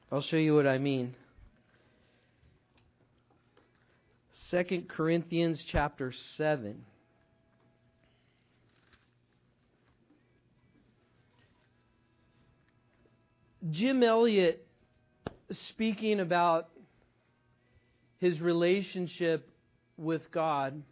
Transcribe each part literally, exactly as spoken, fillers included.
I'll show you what I mean. Second Corinthians chapter seven. Jim Elliot, speaking about his relationship with God,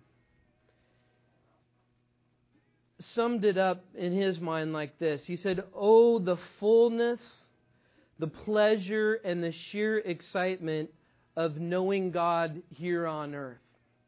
summed it up in his mind like this. He said, "Oh, the fullness, the pleasure, and the sheer excitement of knowing God here on earth."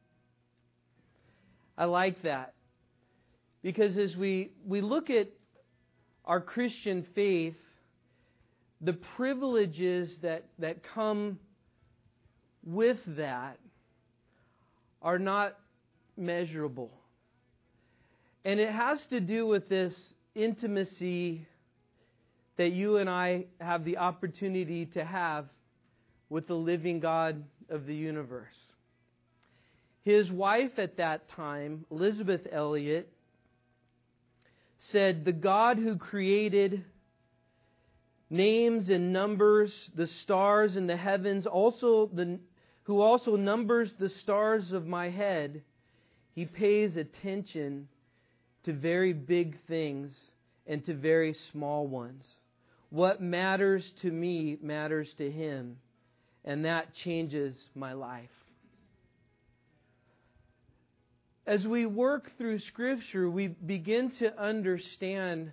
I like that. Because as we, we look at our Christian faith, the privileges that, that come with that are not measurable. And it has to do with this intimacy that you and I have the opportunity to have with the living God of the universe. His wife at that time, Elisabeth Elliot, said, "The God who created names and numbers the stars in the heavens, also the who also numbers the stars of my head, He pays attention to very big things and to very small ones. What matters to me matters to Him, and that changes my life." As we work through Scripture, we begin to understand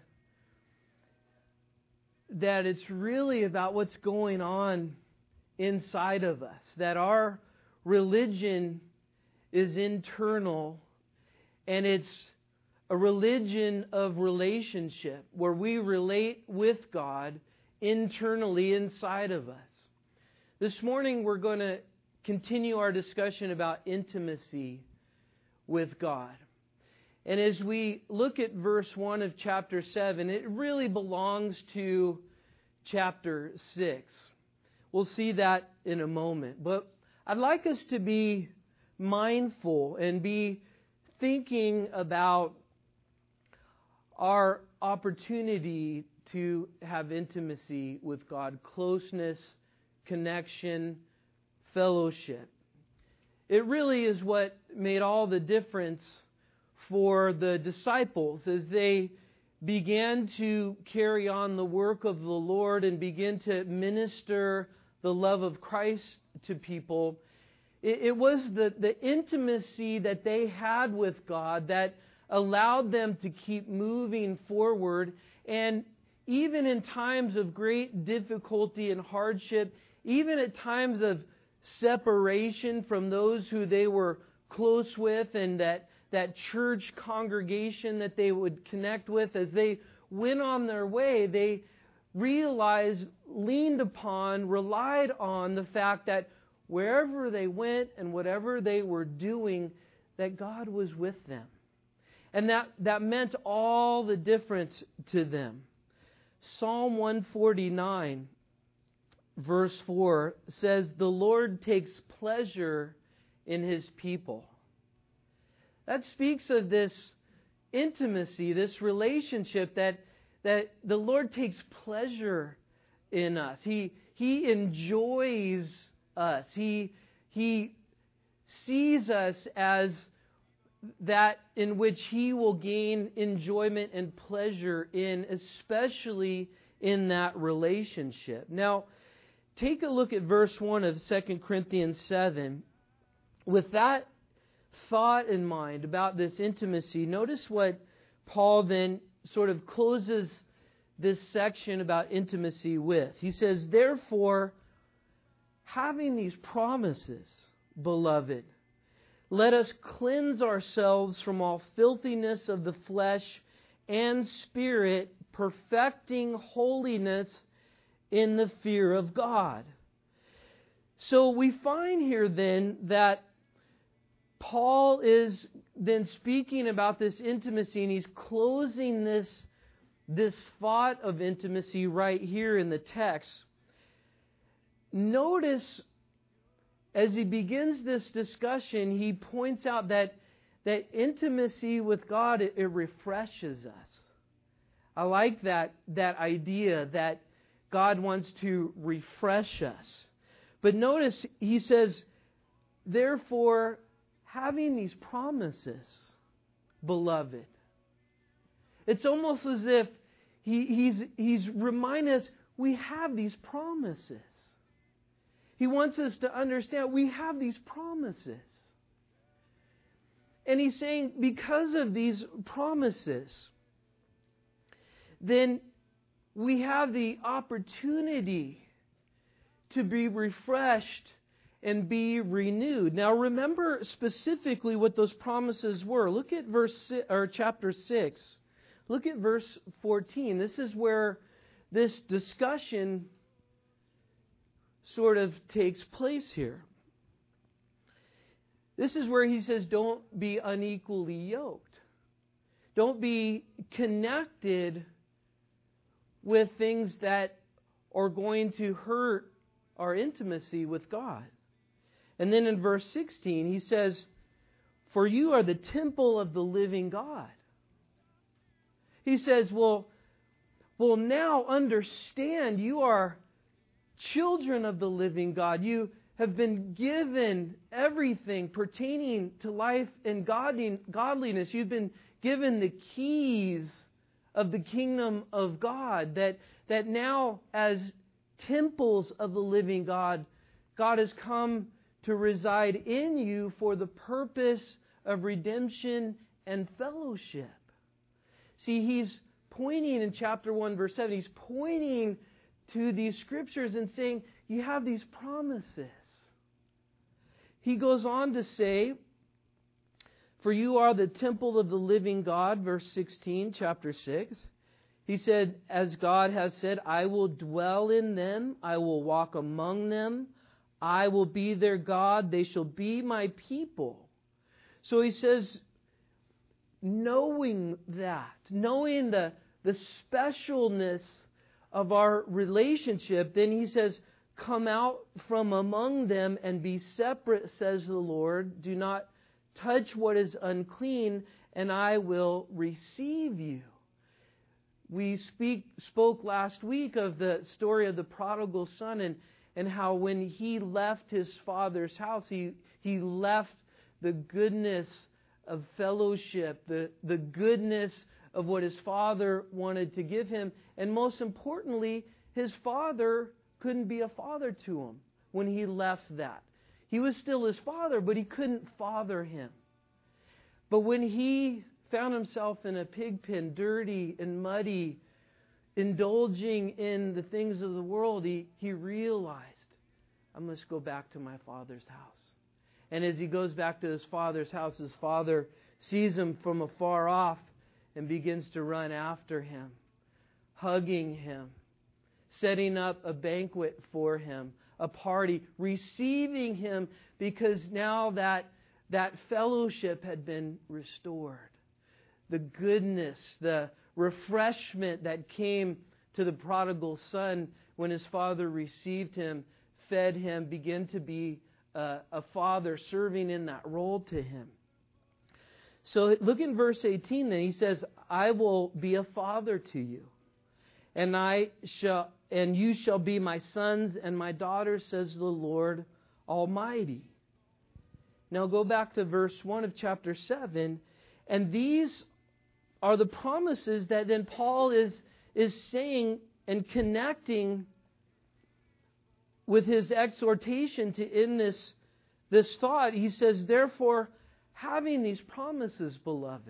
that it's really about what's going on inside of us. That our religion is internal, and it's a religion of relationship where we relate with God internally inside of us. This morning we're going to continue our discussion about intimacy with God. And as we look at verse one of chapter seven, it really belongs to chapter six. We'll see that in a moment. But I'd like us to be mindful and be thinking about our opportunity to have intimacy with God, closeness, connection, fellowship. It really is what made all the difference for the disciples as they began to carry on the work of the Lord and begin to minister the love of Christ to people. It, it was the, the intimacy that they had with God that allowed them to keep moving forward. And even in times of great difficulty and hardship, even at times of separation from those who they were close with and that, that church congregation that they would connect with, as they went on their way, they realized, leaned upon, relied on the fact that wherever they went and whatever they were doing, that God was with them. And that, that meant all the difference to them. Psalm one forty-nine verse four says, "The Lord takes pleasure in His people." That speaks of this intimacy, this relationship that, that the Lord takes pleasure in us. He, he enjoys us. He, he sees us as that in which He will gain enjoyment and pleasure in, especially in that relationship. Now, take a look at verse one of Second Corinthians seven. With that thought in mind about this intimacy, notice what Paul then sort of closes this section about intimacy with. He says, "Therefore, having these promises, beloved, let us cleanse ourselves from all filthiness of the flesh and spirit, perfecting holiness in the fear of God." So we find here then that Paul is then speaking about this intimacy, and he's closing this, this thought of intimacy right here in the text. Notice as he begins this discussion, he points out that, that intimacy with God, it, it refreshes us. I like that, that idea that God wants to refresh us. But notice he says, therefore, having these promises, beloved. It's almost as if he, he's, he's reminding us we have these promises. He wants us to understand we have these promises. And he's saying because of these promises, then we have the opportunity to be refreshed and be renewed. Now remember specifically what those promises were. Look at verse six, or chapter six. Look at verse fourteen. This is where this discussion sort of takes place here. This is where he says, don't be unequally yoked. Don't be connected with things that are going to hurt our intimacy with God. And then in verse sixteen, he says, for you are the temple of the living God. He says, well, well, now understand you are children of the living God. You have been given everything pertaining to life and godliness. You've been given the keys of the kingdom of God. That, that now as temples of the living God, God has come to reside in you for the purpose of redemption and fellowship. See, he's pointing in chapter one, verse seven, he's pointing to these scriptures and saying, you have these promises. He goes on to say, for you are the temple of the living God, verse sixteen, chapter six. He said, as God has said, I will dwell in them, I will walk among them, I will be their God, they shall be my people. So he says, knowing that, knowing the, the specialness of our relationship, then he says, come out from among them and be separate, says the Lord. Do not touch what is unclean, and I will receive you. We speak, spoke last week of the story of the prodigal son and, and how when he left his father's house, he, he left the goodness of fellowship, the, the goodness of what his father wanted to give him. And most importantly, his father couldn't be a father to him when he left that. He was still his father, but he couldn't father him. But when he found himself in a pig pen, dirty and muddy, indulging in the things of the world, he, he realized, I must go back to my father's house. And as he goes back to his father's house, his father sees him from afar off and begins to run after him, hugging him, setting up a banquet for him, a party, receiving him because now that, that fellowship had been restored. The goodness, the refreshment that came to the prodigal son when his father received him, fed him, began to be a, a father serving in that role to him. So look in verse eighteen then. He says, I will be a father to you, and I shall, and you shall be my sons and my daughters, says the Lord Almighty. Now go back to verse one of chapter seven, and these are the promises that then Paul is, is saying and connecting with his exhortation to end this, this thought. He says, therefore, having these promises, beloved.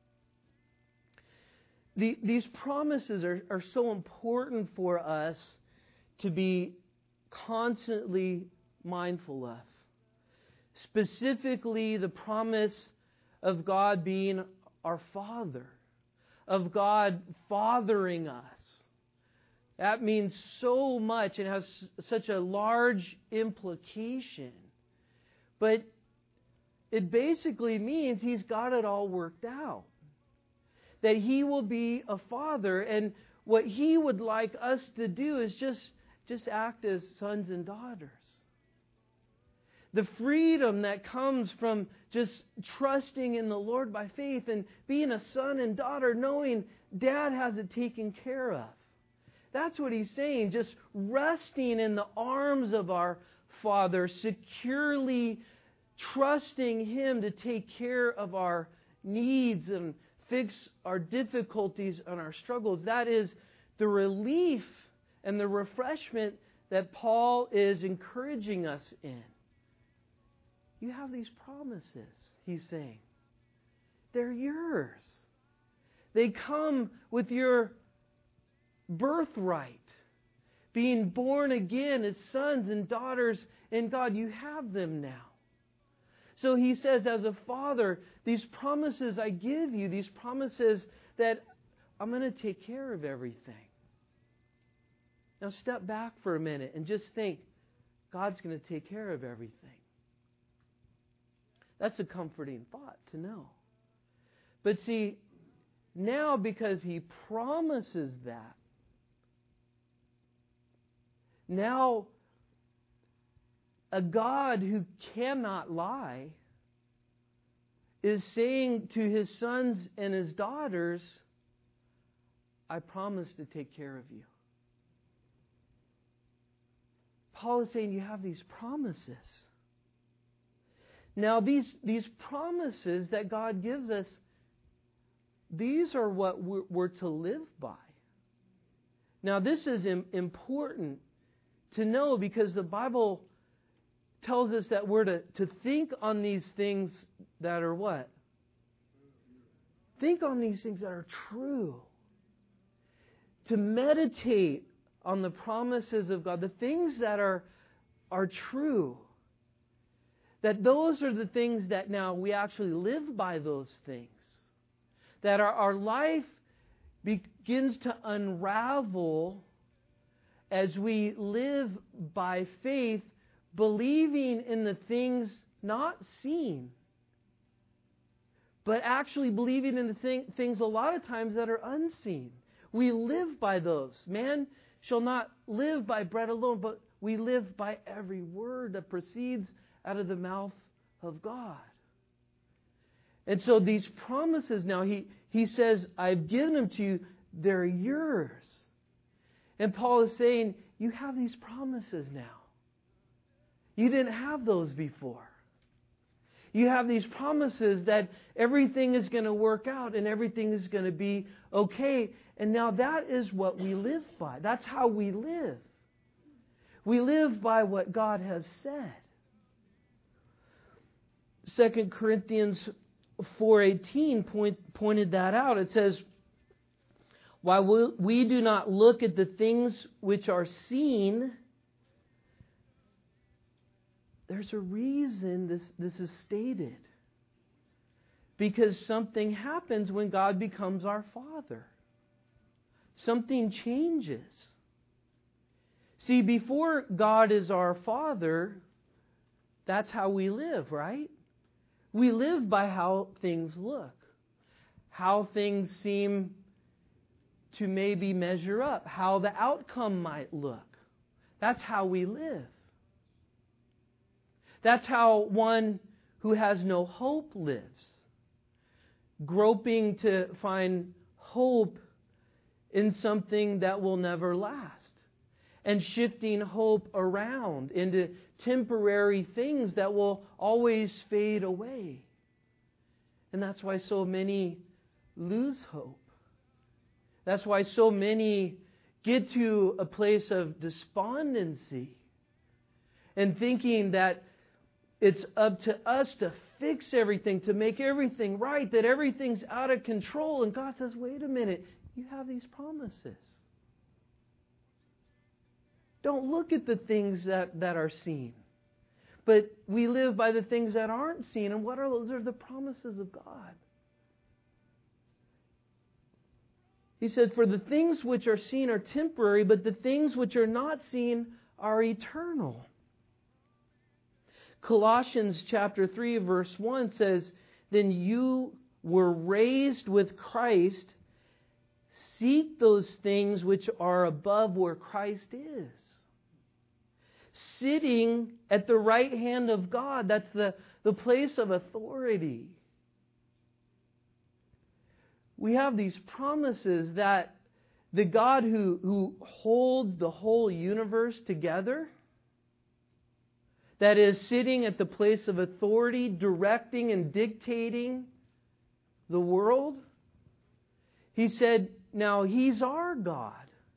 The, these promises are, are so important for us to be constantly mindful of. Specifically, the promise of God being our Father, of God fathering us. That means so much and has such a large implication. But it basically means He's got it all worked out. That He will be a father, and what He would like us to do is just, just act as sons and daughters. The freedom that comes from just trusting in the Lord by faith and being a son and daughter, knowing Dad has it taken care of. That's what he's saying. Just resting in the arms of our Father, securely trusting Him to take care of our needs and fix our difficulties and our struggles. That is the relief and the refreshment that Paul is encouraging us in. You have these promises, he's saying. They're yours. They come with your birthright. Being born again as sons and daughters in God. You have them now. So he says, as a father, these promises I give you, these promises that I'm going to take care of everything. Now step back for a minute and just think, God's going to take care of everything. That's a comforting thought to know. But see, now because He promises that, now a God who cannot lie is saying to His sons and His daughters, I promise to take care of you. Paul is saying you have these promises. Now these, these promises that God gives us, these are what we're, we're to live by. Now this is im- important to know because the Bible tells us that we're to, to think on these things that are what? Think on these things that are true. To meditate on the promises of God, the things that are, are true. That those are the things that now we actually live by those things. That our, our life begins to unravel as we live by faith, believing in the things not seen, but actually believing in the thing, things a lot of times that are unseen. We live by those. Man shall not live by bread alone, but we live by every word that proceeds out of the mouth of God. And so these promises now, he, he says, I've given them to you, they're yours. And Paul is saying, you have these promises now. You didn't have those before. You have these promises that everything is going to work out and everything is going to be okay. And now that is what we live by. That's how we live. We live by what God has said. Second Corinthians four eighteen point, pointed that out. It says, while we do not look at the things which are seen, there's a reason this, this is stated. Because something happens when God becomes our Father. Something changes. See, before God is our Father, that's how we live, right? We live by how things look. How things seem to maybe measure up. How the outcome might look. That's how we live. That's how one who has no hope lives. Groping to find hope in something that will never last. And shifting hope around into temporary things that will always fade away. And that's why so many lose hope. That's why so many get to a place of despondency and thinking that it's up to us to fix everything, to make everything right, that everything's out of control. And God says, wait a minute, you have these promises. Don't look at the things that, that are seen. But we live by the things that aren't seen. And what are those? Those are the promises of God. He said, for the things which are seen are temporary, but the things which are not seen are eternal. Colossians chapter three verse one says, then you were raised with Christ. Seek those things which are above where Christ is. Sitting at the right hand of God. That's the, the place of authority. We have these promises that the God who, who holds the whole universe together, that is sitting at the place of authority, directing and dictating the world, He said, now He's our God.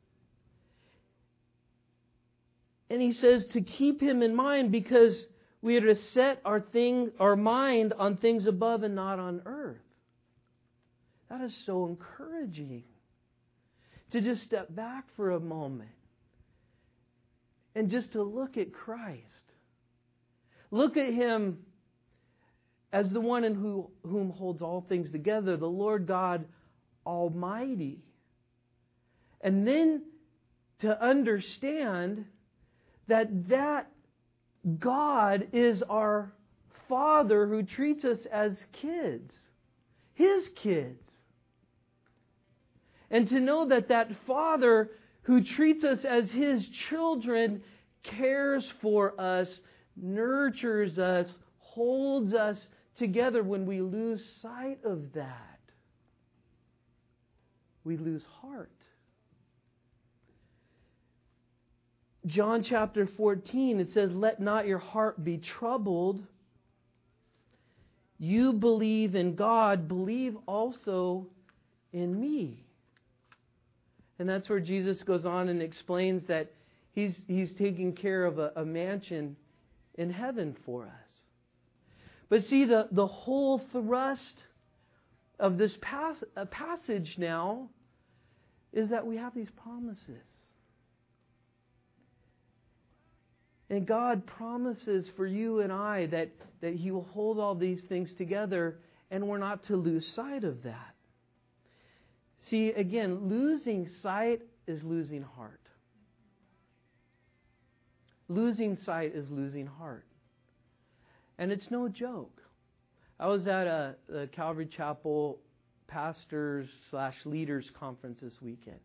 And He says to keep Him in mind because we are to set our thing, our mind on things above and not on earth. That is so encouraging. To just step back for a moment and just to look at Christ. Look at Him as the one in who, whom holds all things together, the Lord God Almighty. And then to understand that that God is our Father who treats us as kids, His kids. And to know that that Father who treats us as His children cares for us, nurtures us, holds us together. When we lose sight of that, we lose heart. John chapter fourteen, it says, let not your heart be troubled. You believe in God, believe also in me. And that's where Jesus goes on and explains that He's, he's taking care of a, a mansion in heaven for us. But see, the, the whole thrust of this pas- uh, passage now is that we have these promises. And God promises for you and I that, that He will hold all these things together, and we're not to lose sight of that. See, again, losing sight is losing heart. Losing sight is losing heart. And it's no joke. I was at a, a Calvary Chapel pastors slash leaders conference this weekend.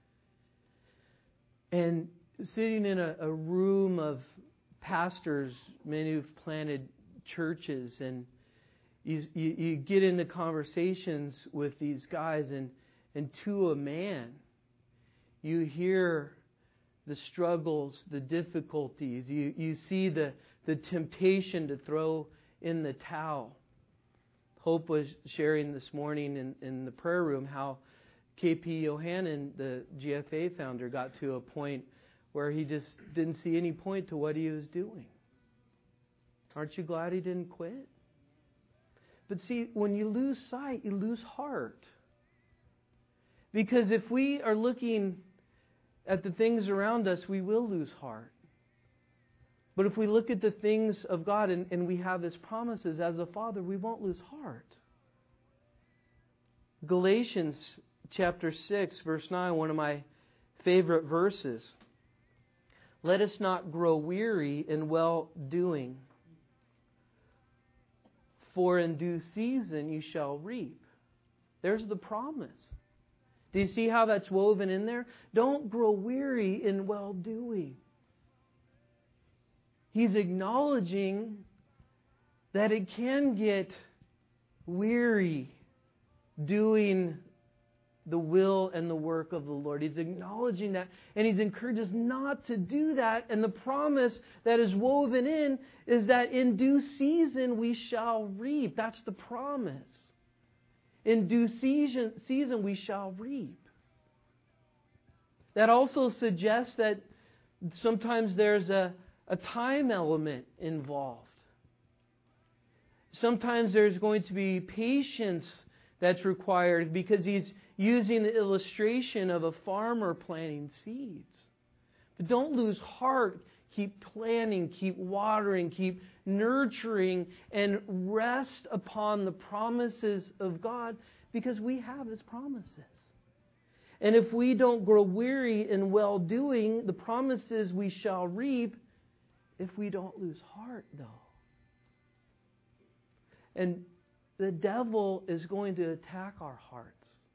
And sitting in a, a room of pastors, many who've planted churches, and you, you, you get into conversations with these guys, and, and to a man, you hear the struggles, the difficulties. You, you see the, the temptation to throw in the towel. Hope was sharing this morning in, in the prayer room how K P Yohannan, the G F A founder, got to a point where he just didn't see any point to what he was doing. Aren't you glad he didn't quit? But see, when you lose sight, you lose heart. Because if we are looking at the things around us, we will lose heart. But if we look at the things of God and, and we have His promises as a Father, we won't lose heart. Galatians chapter six, verse nine, one of my favorite verses. Let us not grow weary in well-doing, for in due season you shall reap. There's the promise. Do you see how that's woven in there? Don't grow weary in well-doing. He's acknowledging that it can get weary doing the will and the work of the Lord. He's acknowledging that, and He's encouraged us not to do that. And the promise that is woven in is that in due season we shall reap. That's the promise. In due season, season we shall reap. That also suggests that sometimes there's a, a time element involved. Sometimes there's going to be patience that's required because He's using the illustration of a farmer planting seeds. But don't lose heart. Keep planting, keep watering, keep nurturing, and rest upon the promises of God, because we have His promises. And if we don't grow weary in well-doing, the promises we shall reap if we don't lose heart, though. And the devil is going to attack our hearts.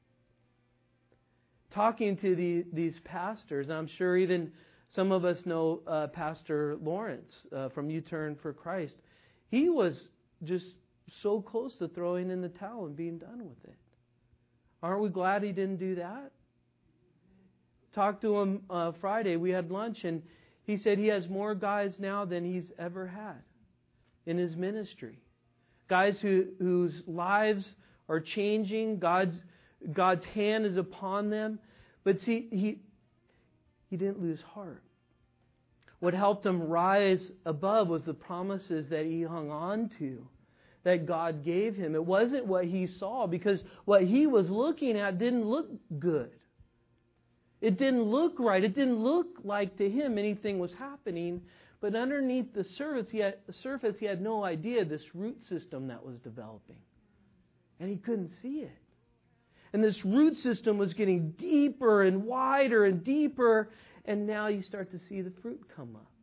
Talking to the, these pastors, I'm sure even some of us know uh, Pastor Lawrence uh, from U-Turn for Christ. He was just so close to throwing in the towel and being done with it. Aren't we glad he didn't do that? talked to him uh, Friday. We had lunch, and he said he has more guys now than he's ever had in his ministry. Guys who whose lives are changing. God's God's hand is upon them. But see, he he didn't lose heart. What helped him rise above was the promises that he hung on to, that God gave him. It wasn't what he saw, because what he was looking at didn't look good. It didn't look right. It didn't look like to him anything was happening. But underneath the surface, he had, the surface, he had no idea this root system that was developing. And he couldn't see it. And this root system was getting deeper and wider and deeper. And now you start to see the fruit come up.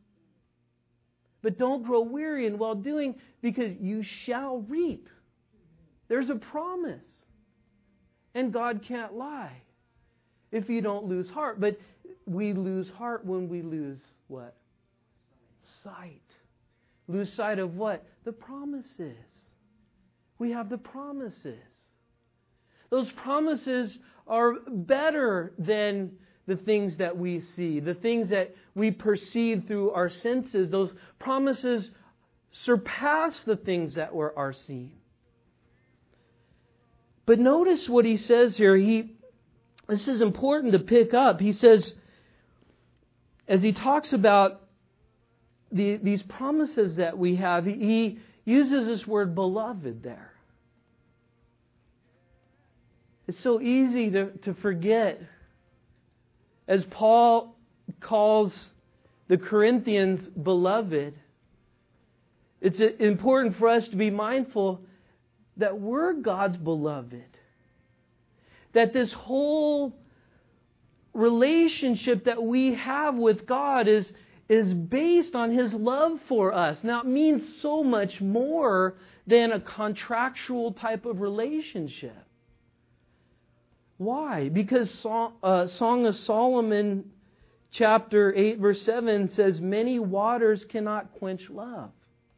But don't grow weary in well doing, because you shall reap. There's a promise. And God can't lie if you don't lose heart. But we lose heart when we lose what? Sight. Lose sight of what? The promises. We have the promises. Those promises are better than the things that we see, the things that we perceive through our senses. Those promises surpass the things that were are seen. But notice what he says here. He, this is important to pick up. He says, as he talks about the, these promises that we have, he, he uses this word beloved there. It's so easy to, to forget. As Paul calls the Corinthians beloved, it's important for us to be mindful that we're God's beloved. That this whole relationship that we have with God is, is based on His love for us. Now, it means so much more than a contractual type of relationship. Why? Because Song, uh, Song of Solomon chapter eight verse seven says, many waters cannot quench love.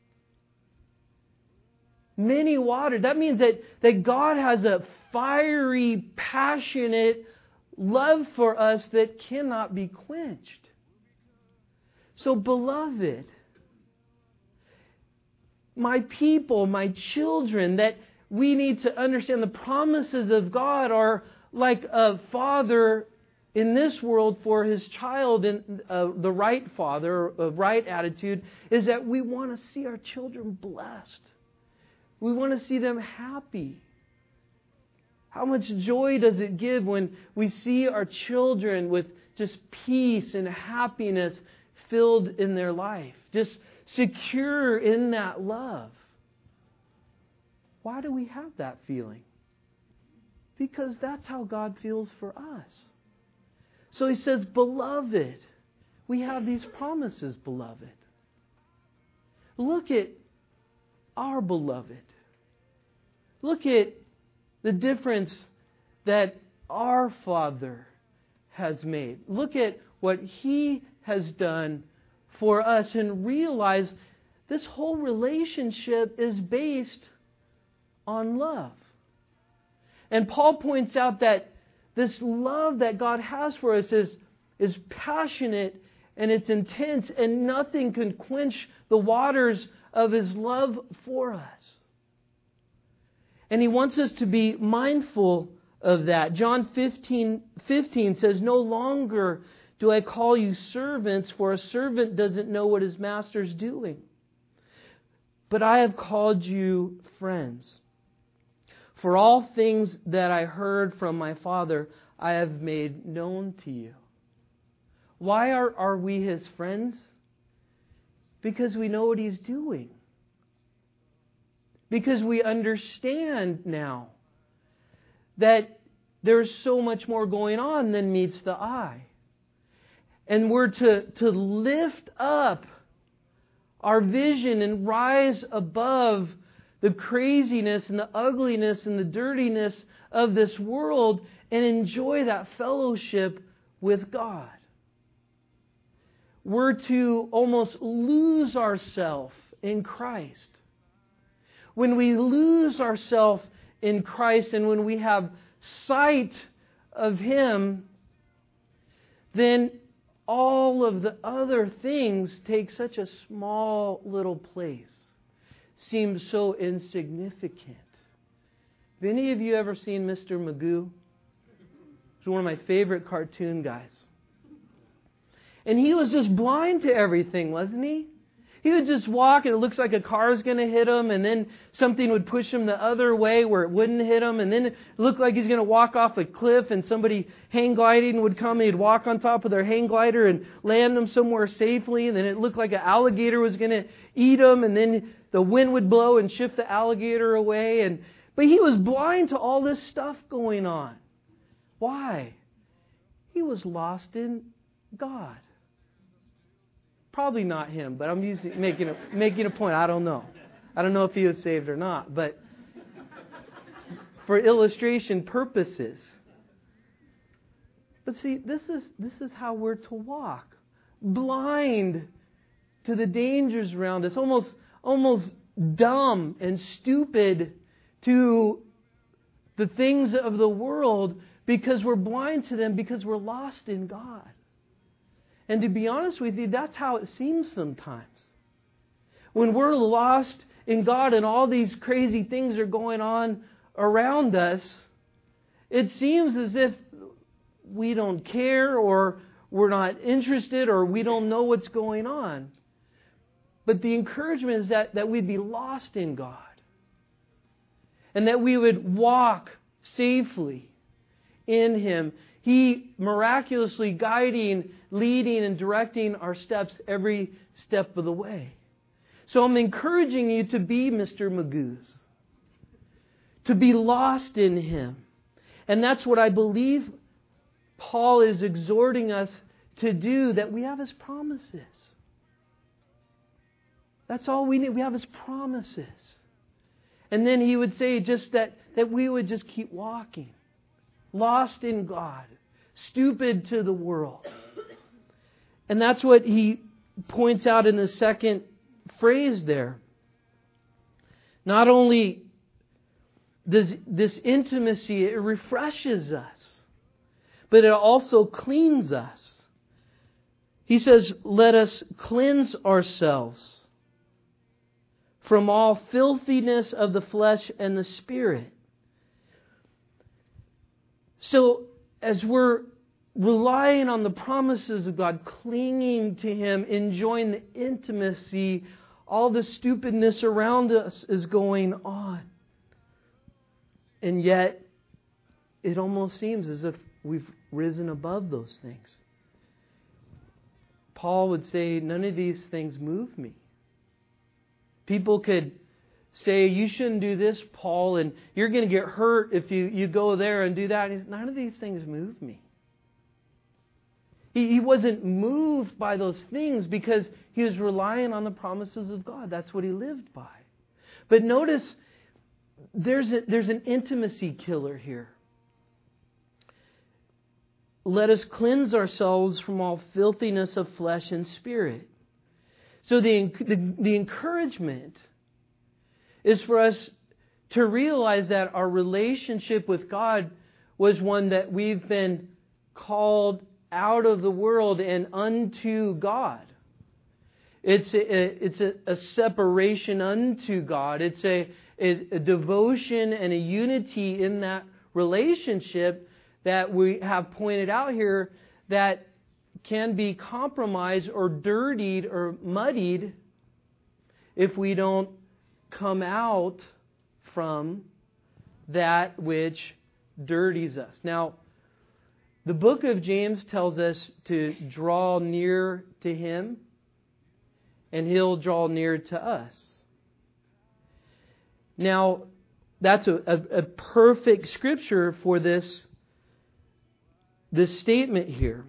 Many waters. That means that, that God has a fiery, passionate love for us that cannot be quenched. So, beloved, my people, my children, that we need to understand the promises of God are like a father in this world for his child, and uh, the right father, a right attitude, is that we want to see our children blessed. We want to see them happy. How much joy does it give when we see our children with just peace and happiness filled in their life, just secure in that love? Why do we have that feeling? Because that's how God feels for us. So he says, beloved, we have these promises, beloved. Look at our beloved. Look at the difference that our Father has made. Look at what He has done for us, and realize this whole relationship is based on love. And Paul points out that this love that God has for us is, is passionate and it's intense, and nothing can quench the waters of His love for us. And He wants us to be mindful of that. John fifteen fifteen says, no longer do I call you servants, for a servant doesn't know what his master's doing. But I have called you friends. For all things that I heard from my Father, I have made known to you. Why are, are we His friends? Because we know what He's doing. Because we understand now that there's so much more going on than meets the eye. And we're to, to lift up our vision and rise above the craziness and the ugliness and the dirtiness of this world and enjoy that fellowship with God. We're to almost lose ourselves in Christ. When we lose ourselves in Christ and when we have sight of Him, then all of the other things take such a small little place. Seems so insignificant. Have any of you ever seen Mister Magoo? He's one of my favorite cartoon guys. And he was just blind to everything, wasn't he? He would just walk and it looks like a car's going to hit him, and then something would push him the other way where it wouldn't hit him, and then it looked like he's going to walk off a cliff and somebody hang gliding would come and he'd walk on top of their hang glider and land him somewhere safely, and then it looked like an alligator was going to eat him, and then the wind would blow and shift the alligator away. And but he was blind to all this stuff going on. Why? He was lost in God. Probably not him, but I'm using, making a, making a point. I don't know. I don't know if he was saved or not, but for illustration purposes. But see, this is this is how we're to walk. Blind to the dangers around us, almost almost dumb and stupid to the things of the world because we're blind to them, because we're lost in God. And to be honest with you, that's how it seems sometimes. When we're lost in God and all these crazy things are going on around us, it seems as if we don't care, or we're not interested, or we don't know what's going on. But the encouragement is that, that we'd be lost in God. And that we would walk safely in Him. He miraculously guiding, leading, and directing our steps every step of the way. So I'm encouraging you to be Mister Magoos. To be lost in Him. And that's what I believe Paul is exhorting us to do, that we have His promises. That's all we need. We have His promises. And then he would say just that, that we would just keep walking. Lost in God. Stupid to the world. And that's what he points out in the second phrase there. Not only does this intimacy, it refreshes us, but it also cleans us. He says, let us cleanse ourselves from all filthiness of the flesh and the spirit. So, as we're relying on the promises of God, clinging to Him, enjoying the intimacy, all the stupidness around us is going on. And yet, it almost seems as if we've risen above those things. Paul would say, none of these things move me. People could say, you shouldn't do this, Paul, and you're going to get hurt if you, you go there and do that. And none of these things move me. He, he wasn't moved by those things because he was relying on the promises of God. That's what he lived by. But notice, there's a, there's an intimacy killer here. Let us cleanse ourselves from all filthiness of flesh and spirit. So the, the, the encouragement is for us to realize that our relationship with God was one that we've been called out of the world and unto God. It's a, it's a, a separation unto God. It's a, a, a devotion and a unity in that relationship that we have pointed out here that can be compromised or dirtied or muddied if we don't come out from that which dirties us. Now, the book of James tells us to draw near to Him, and He'll draw near to us. Now, that's a, a, a perfect scripture for this, this statement here.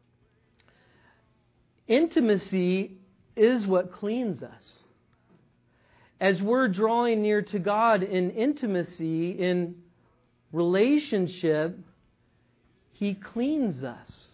Intimacy is what cleans us. As we're drawing near to God in intimacy, in relationship, He cleans us.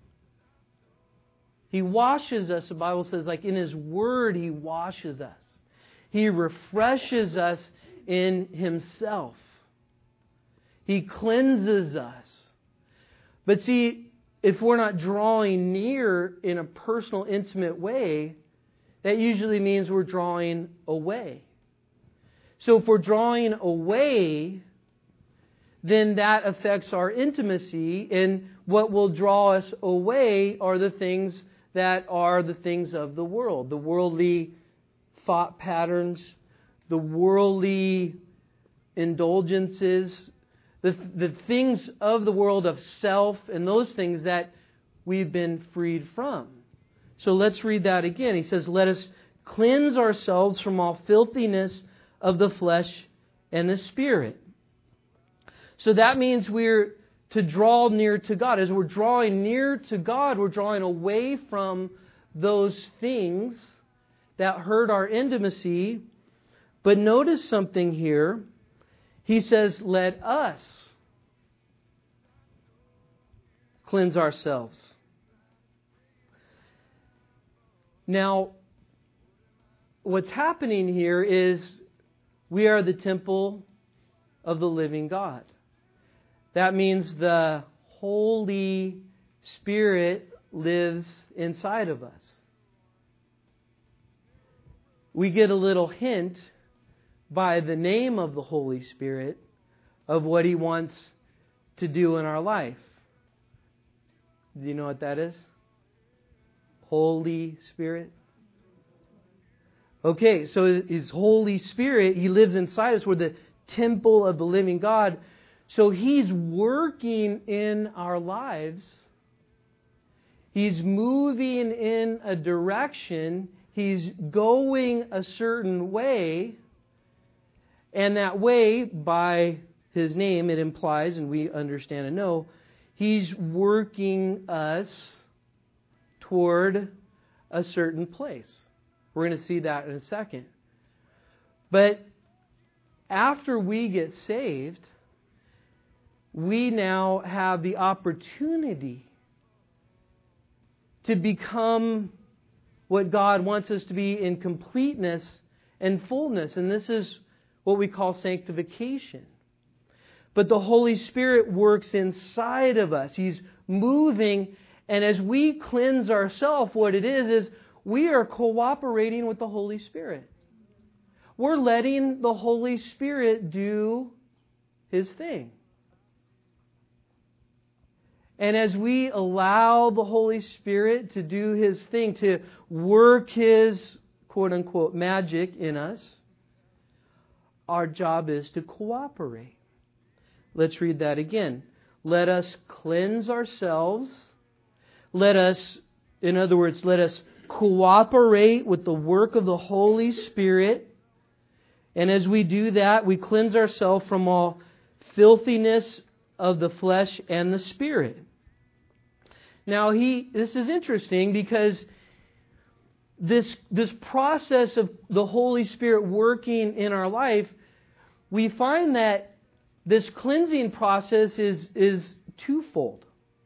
He washes us, the Bible says, like in His Word, He washes us. He refreshes us in Himself. He cleanses us. But see, if we're not drawing near in a personal, intimate way, that usually means we're drawing away. So if we're drawing away, then that affects our intimacy, and what will draw us away are the things that are the things of the world, the worldly thought patterns, the worldly indulgences, the, the things of the world of self, and those things that we've been freed from. So let's read that again. He says, let us cleanse ourselves from all filthiness of the flesh and the spirit. So that means we're to draw near to God. As we're drawing near to God, we're drawing away from those things that hurt our intimacy. But notice something here. He says, let us cleanse ourselves. Now, what's happening here is we are the temple of the living God. That means the Holy Spirit lives inside of us. We get a little hint by the name of the Holy Spirit of what He wants to do in our life. Do you know what that is? Holy Spirit. Okay, so His Holy Spirit, He lives inside us. We're the temple of the living God. So He's working in our lives. He's moving in a direction. He's going a certain way. And that way, by His name, it implies, and we understand and know, He's working us toward a certain place. We're going to see that in a second. But after we get saved, we now have the opportunity to become what God wants us to be in completeness and fullness. And this is what we call sanctification. But the Holy Spirit works inside of us. He's moving. And as we cleanse ourselves, what it is, is we are cooperating with the Holy Spirit. We're letting the Holy Spirit do His thing. And as we allow the Holy Spirit to do His thing, to work His quote-unquote magic in us, our job is to cooperate. Let's read that again. Let us cleanse ourselves. Let us, in other words, let us cooperate with the work of the Holy Spirit. And as we do that, we cleanse ourselves from all filthiness of the flesh and the spirit. Now, he this is interesting because this, this process of the Holy Spirit working in our life, we find that this cleansing process is, is twofold.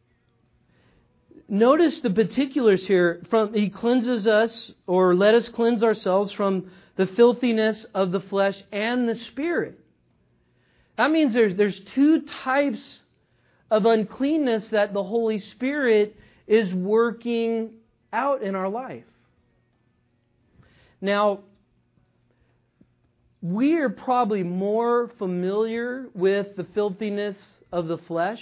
Notice the particulars here. From He cleanses us, or let us cleanse ourselves from the filthiness of the flesh and the spirit. That means there's, there's two types of uncleanness that the Holy Spirit is working out in our life. Now, we are probably more familiar with the filthiness of the flesh.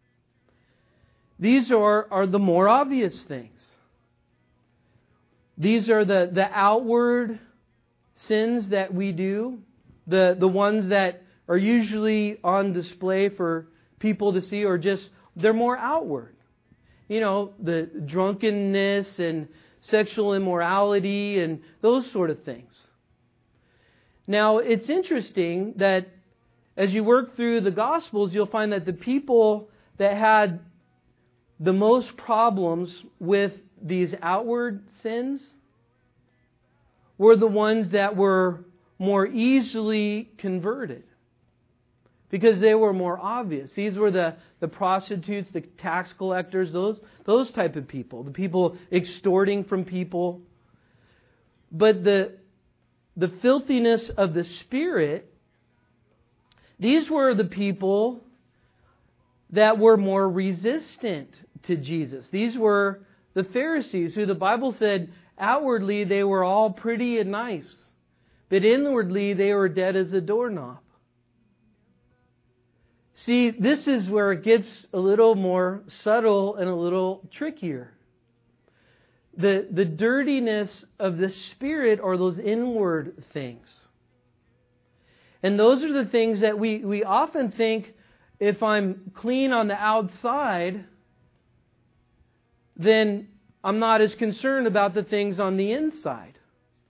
These are, are the more obvious things. These are the, the outward sins that we do, the, the ones that are usually on display for people to see, or just, they're more outward. You know, the drunkenness and sexual immorality and those sort of things. Now, it's interesting that as you work through the Gospels, you'll find that the people that had the most problems with these outward sins were the ones that were more easily converted, because they were more obvious. These were the, the prostitutes, the tax collectors, those, those type of people, the people extorting from people. But the, the filthiness of the spirit, these were the people that were more resistant to Jesus. These were the Pharisees, who the Bible said outwardly they were all pretty and nice, but inwardly they were dead as a doorknob. See, this is where it gets a little more subtle and a little trickier. The, the dirtiness of the spirit are those inward things. And those are the things that we, we often think, if I'm clean on the outside, then I'm not as concerned about the things on the inside.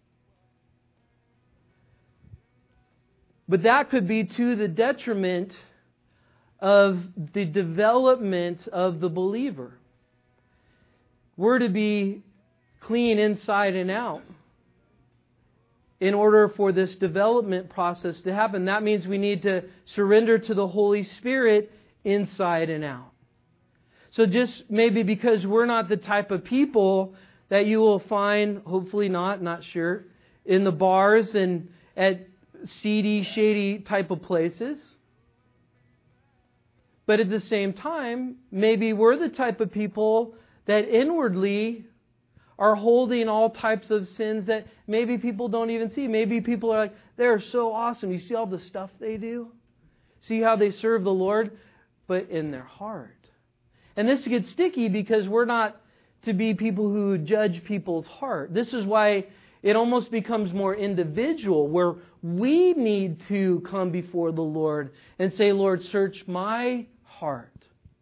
But that could be to the detriment of the development of the believer. We're to be clean inside and out in order for this development process to happen. That means we need to surrender to the Holy Spirit inside and out. So just maybe because we're not the type of people that you will find, hopefully not, not sure, in the bars and at seedy, shady type of places. But at the same time, maybe we're the type of people that inwardly are holding all types of sins that maybe people don't even see. Maybe people are like, they're so awesome. You see all the stuff they do? See how they serve the Lord? But in their heart. And this gets sticky because we're not to be people who judge people's heart. This is why it almost becomes more individual, where we need to come before the Lord and say, Lord, search my heart.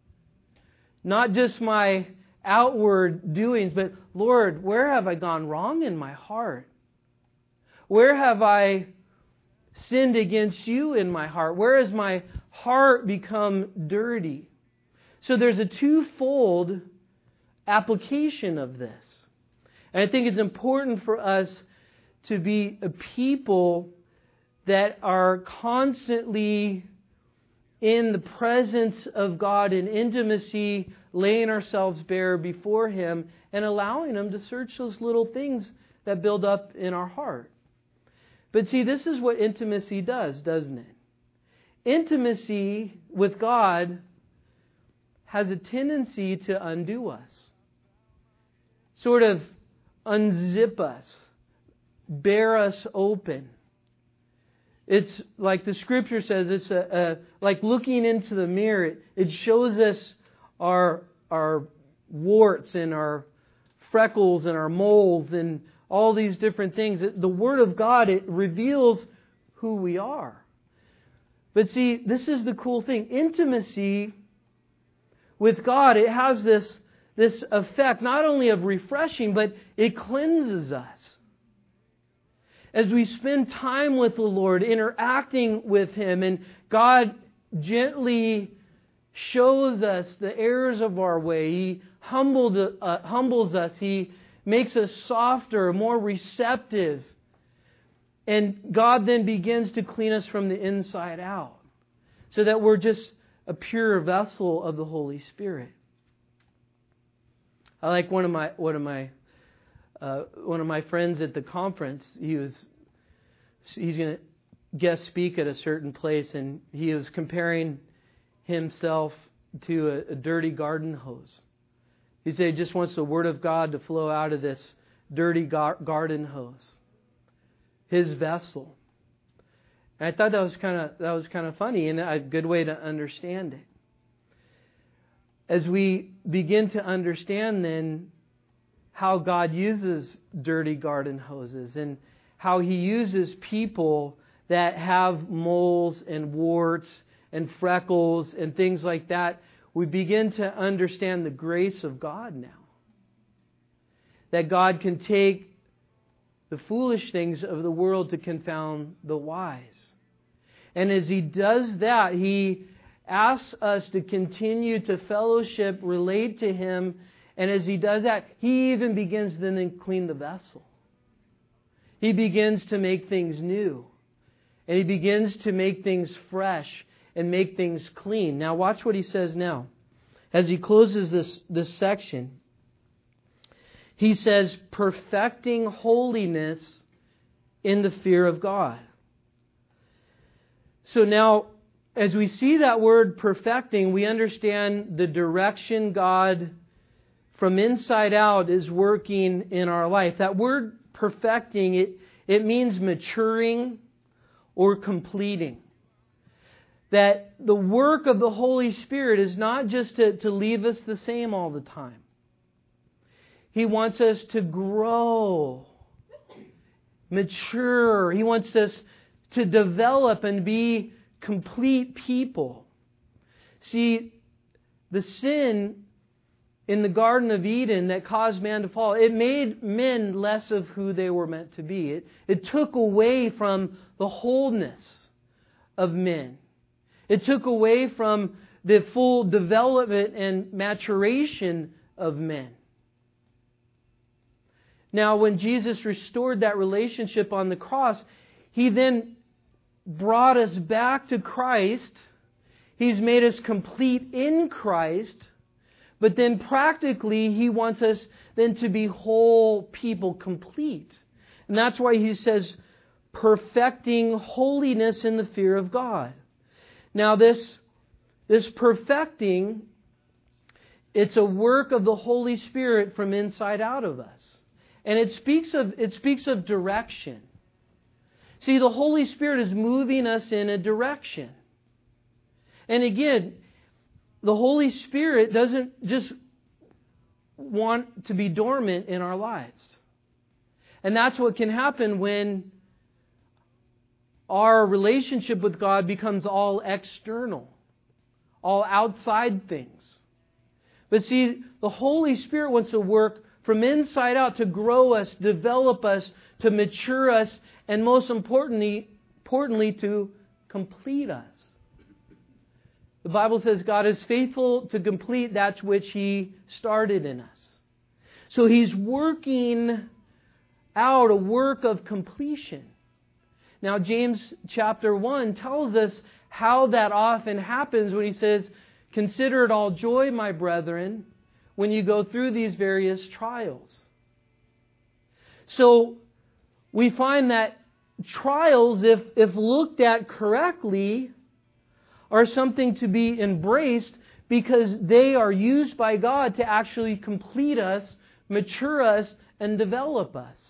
Not just my outward doings, but Lord, where have I gone wrong in my heart? Where have I sinned against you in my heart? Where has my heart become dirty? So there's a twofold application of this. And I think it's important for us to be a people that are constantly in the presence of God in intimacy, laying ourselves bare before Him and allowing Him to search those little things that build up in our heart. But see, this is what intimacy does, doesn't it? Intimacy with God has a tendency to undo us. Sort of unzip us. Bear us open. It's like the Scripture says, it's a, a like looking into the mirror. It, it shows us our, our warts and our freckles and our moles and all these different things. The Word of God, it reveals who we are. But see, this is the cool thing. Intimacy with God, it has this, this effect not only of refreshing, but it cleanses us. As we spend time with the Lord, interacting with Him, and God gently shows us the errors of our way. He humbled, uh, humbles us. He makes us softer, more receptive. And God then begins to clean us from the inside out, so that we're just a pure vessel of the Holy Spirit. I like one of my one of my uh, one of my friends at the conference. He was he's going to guest speak at a certain place, and he was comparing himself to a, a dirty garden hose. He said he just wants the Word of God to flow out of this dirty gar- garden hose, his vessel. And I thought that was kind of that was kind of funny and a good way to understand it. As we begin to understand then how God uses dirty garden hoses and how He uses people that have moles and warts and freckles and things like that, we begin to understand the grace of God now. That God can take the foolish things of the world to confound the wise. And as He does that, He asks us to continue to fellowship, relate to Him. And as He does that, He even begins then to clean the vessel. He begins to make things new. And He begins to make things fresh and make things clean. Now watch what He says now. As He closes this, this section, He says, perfecting holiness in the fear of God. So now, as we see that word perfecting, we understand the direction God from inside out is working in our life. That word perfecting, it, it means maturing or completing. That the work of the Holy Spirit is not just to, to leave us the same all the time. He wants us to grow, mature. He wants us to develop and be complete people. See, the sin in the Garden of Eden that caused man to fall, it made men less of who they were meant to be. It, it took away from the wholeness of men. It took away from the full development and maturation of men. Now, when Jesus restored that relationship on the cross, He then brought us back to Christ. He's made us complete in Christ. But then practically, He wants us then to be whole people, complete. And that's why He says, perfecting holiness in the fear of God. Now this, this perfecting, it's a work of the Holy Spirit from inside out of us. And it speaks of, it speaks of direction. See, the Holy Spirit is moving us in a direction. And again, the Holy Spirit doesn't just want to be dormant in our lives. And that's what can happen when our relationship with God becomes all external, all outside things. But see, the Holy Spirit wants to work from inside out to grow us, develop us, to mature us, and most importantly, importantly, to complete us. The Bible says God is faithful to complete that which He started in us. So He's working out a work of completion. Now, James chapter one tells us how that often happens when he says, "Consider it all joy, my brethren, when you go through these various trials." So, we find that trials, if, if looked at correctly, are something to be embraced because they are used by God to actually complete us, mature us, and develop us.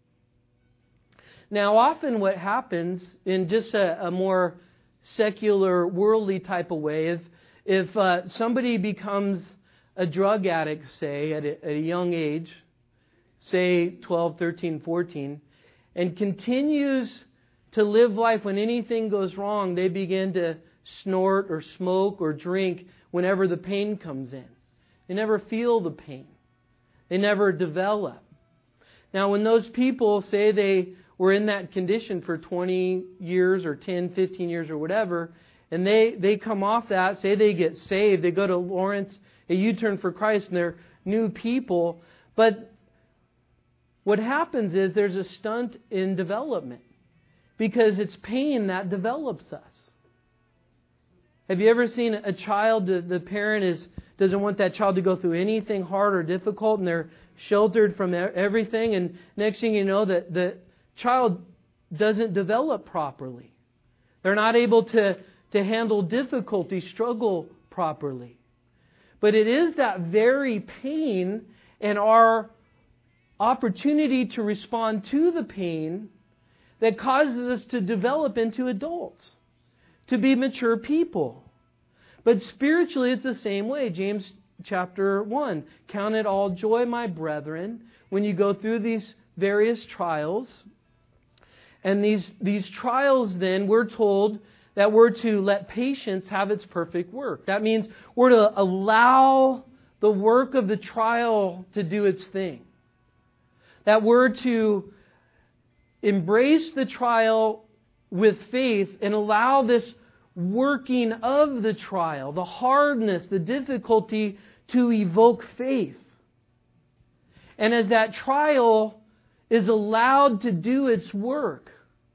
Now, often what happens in just a, a more secular, worldly type of way, if, if uh, somebody becomes a drug addict, say, at a, at a young age, say twelve, thirteen, fourteen, and continues to live life when anything goes wrong, they begin to snort or smoke or drink whenever the pain comes in. They never feel the pain. They never develop. Now, when those people say they were in that condition for twenty years or ten, fifteen years or whatever, and they, they come off that, say they get saved, they go to Lawrence, a U-turn for Christ, and they're new people. But what happens is there's a stunt in development because it's pain that develops us. Have you ever seen a child, the, the parent is doesn't want that child to go through anything hard or difficult, and they're sheltered from everything, and next thing you know, that the child doesn't develop properly. They're not able to, to handle difficulty, struggle properly. But it is that very pain and our opportunity to respond to the pain that causes us to develop into adults, to be mature people. But spiritually, it's the same way. James chapter one, "Count it all joy, my brethren, when you go through these various trials." And these, these trials then, we're told that we're to let patience have its perfect work. That means we're to allow the work of the trial to do its thing. That we're to embrace the trial with faith and allow this working of the trial, the hardness, the difficulty, to evoke faith. And as that trial is allowed to do its work,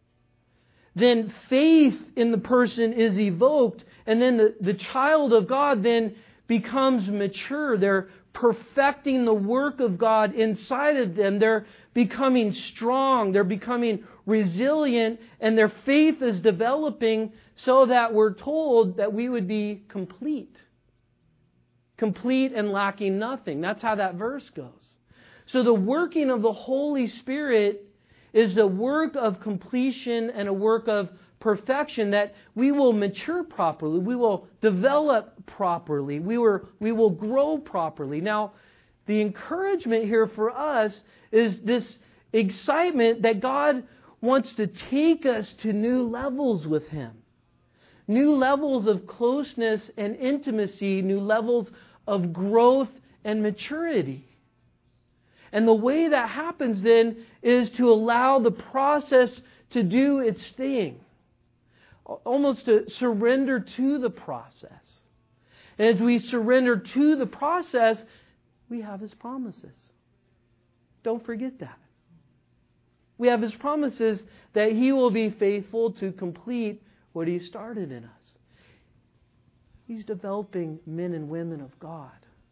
then faith in the person is evoked, and then the, the child of God then becomes mature. They're perfecting the work of God inside of them. They're becoming strong. They're becoming resilient, and their faith is developing so that we're told that we would be complete. Complete and lacking nothing. That's how that verse goes. So the working of the Holy Spirit is a work of completion and a work of perfection, that we will mature properly, we will develop properly, we will, we will grow properly. Now, the encouragement here for us is this excitement that God wants to take us to new levels with Him. New levels of closeness and intimacy, new levels of growth and maturity. And the way that happens then is to allow the process to do its thing. Almost to surrender to the process. And as we surrender to the process, we have His promises. Don't forget that. We have His promises that He will be faithful to complete what He started in us. He's developing men and women of God.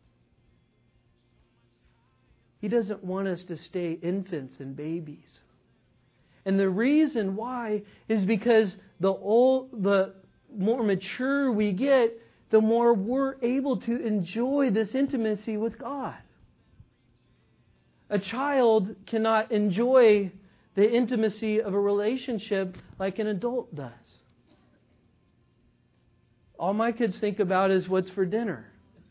He doesn't want us to stay infants and babies. And the reason why is because the old, the more mature we get, the more we're able to enjoy this intimacy with God. A child cannot enjoy the intimacy of a relationship like an adult does. All my kids think about is what's for dinner.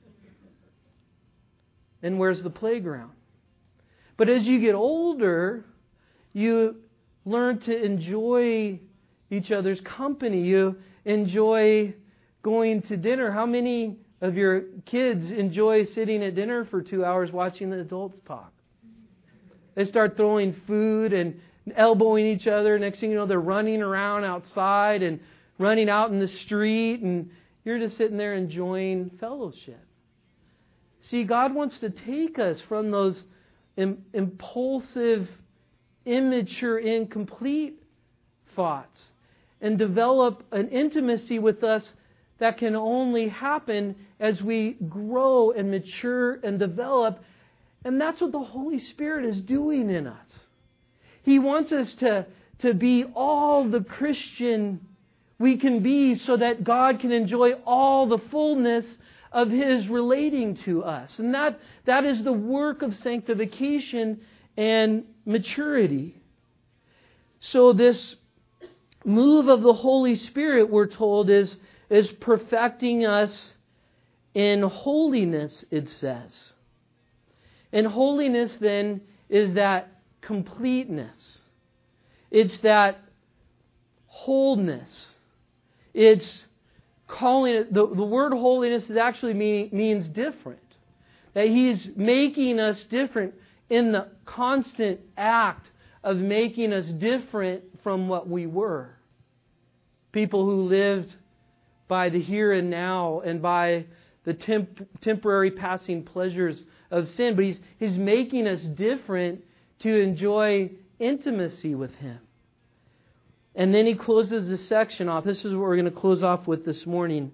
And where's the playground? But as you get older, you learn to enjoy each other's company. You enjoy going to dinner. How many of your kids enjoy sitting at dinner for two hours watching the adults talk? They start throwing food and elbowing each other. Next thing you know, they're running around outside and running out in the street, and you're just sitting there enjoying fellowship. See, God wants to take us from those im- impulsive, immature, incomplete thoughts and develop an intimacy with us that can only happen as we grow and mature and develop. And that's what the Holy Spirit is doing in us. He wants us to, to be all the Christian we can be so that God can enjoy all the fullness of His relating to us. And that, that is the work of sanctification and maturity. So this move of the Holy Spirit, we're told, is, is perfecting us in holiness, it says. And holiness then is that completeness. It's that wholeness. It's calling it, the, the word holiness is actually mean, means different. That He's making us different in the constant act of making us different from what we were. People who lived by the here and now and by the temp- temporary passing pleasures of sin. But he's, he's making us different to enjoy intimacy with Him. And then He closes the section off. This is what we're going to close off with this morning.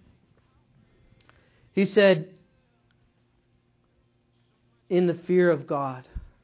He said, in the fear of God.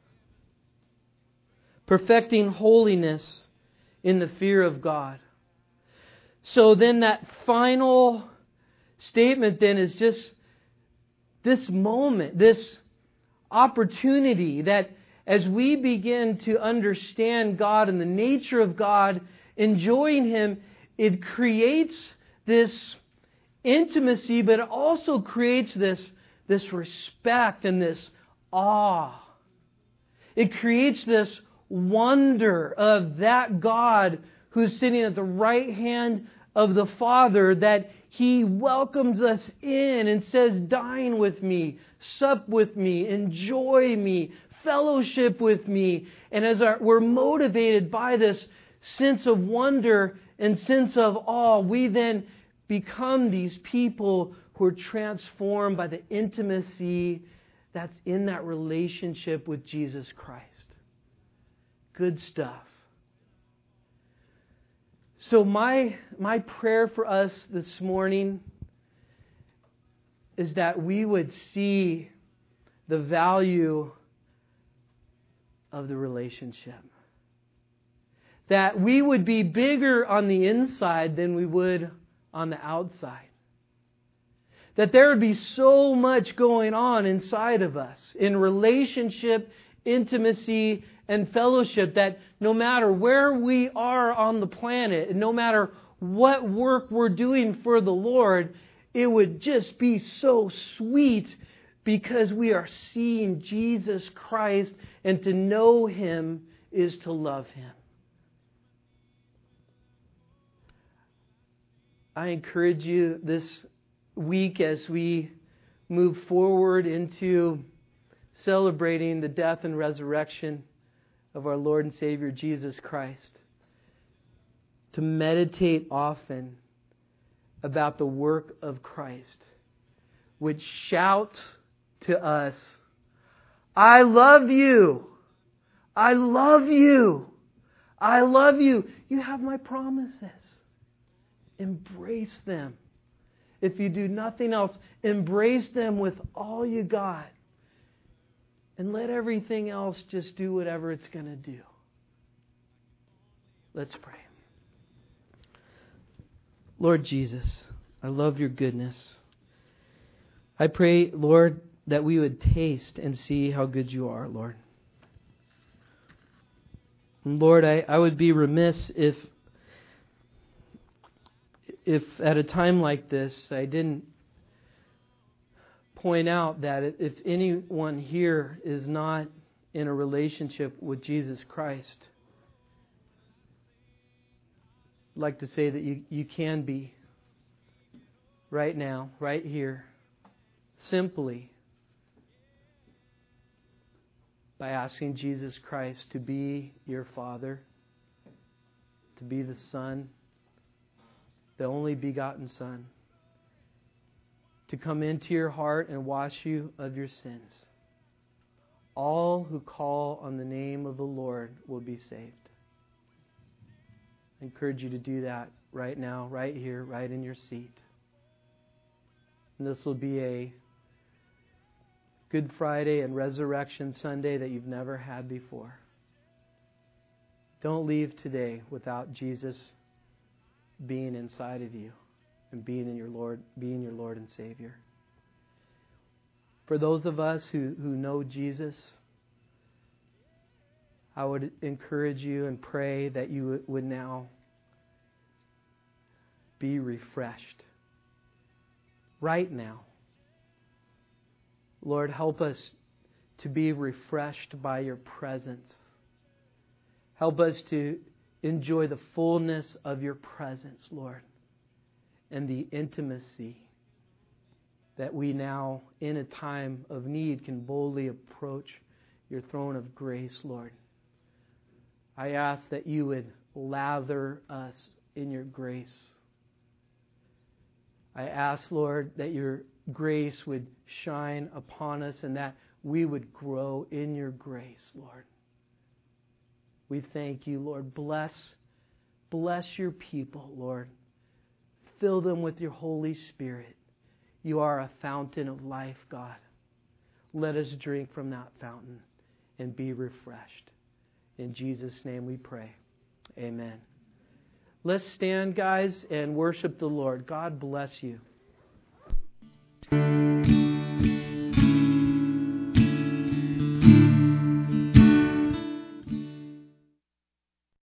Perfecting holiness in the fear of God. So then that final statement then is just this moment, this opportunity that as we begin to understand God and the nature of God, enjoying Him, it creates this intimacy, but it also creates this, this respect and this awe. It creates this wonder of that God who's sitting at the right hand of the Father, that He welcomes us in and says, dine with me, sup with me, enjoy me, fellowship with me. And as our, we're motivated by this sense of wonder and sense of awe, we then become these people who are transformed by the intimacy that's in that relationship with Jesus Christ. Good stuff. So my, my prayer for us this morning is that we would see the value of the relationship. that we would be bigger on the inside than we would on the outside. That there would be so much going on inside of us in relationship, intimacy, and fellowship that no matter where we are on the planet, and no matter what work we're doing for the Lord, it would just be so sweet because we are seeing Jesus Christ, and to know Him is to love Him. I encourage you this week as we move forward into celebrating the death and resurrection of our Lord and Savior Jesus Christ, to meditate often about the work of Christ, which shouts to us, I love you. I love you. I love you. You have my promises. Embrace them. If you do nothing else, embrace them with all you got. And let everything else just do whatever it's going to do. Let's pray. Lord Jesus, I love your goodness. I pray, Lord, that we would taste and see how good you are, Lord. And Lord, I, I would be remiss if if at a time like this I didn't point out that if anyone here is not in a relationship with Jesus Christ, I'd like to say that you, you can be right now, right here, simply by asking Jesus Christ to be your Father, to be the Son, the only begotten Son, to come into your heart and wash you of your sins. All who call on the name of the Lord will be saved. I encourage you to do that right now, right here, right in your seat. And this will be a Good Friday and Resurrection Sunday that you've never had before. Don't leave today without Jesus being inside of you and being in your Lord, being your Lord and Savior. For those of us who, who know Jesus, I would encourage you and pray that you would now be refreshed. Right now. Lord, help us to be refreshed by your presence. Help us to enjoy the fullness of your presence, Lord, and the intimacy that we now, in a time of need, can boldly approach your throne of grace, Lord. I ask that you would lather us in your grace. I ask, Lord, that your grace would shine upon us and that we would grow in your grace, Lord. We thank you, Lord. Bless, bless your people, Lord. Fill them with your Holy Spirit. You are a fountain of life, God. Let us drink from that fountain and be refreshed. In Jesus' name we pray. Amen. Let's stand, guys, and worship the Lord. God bless you.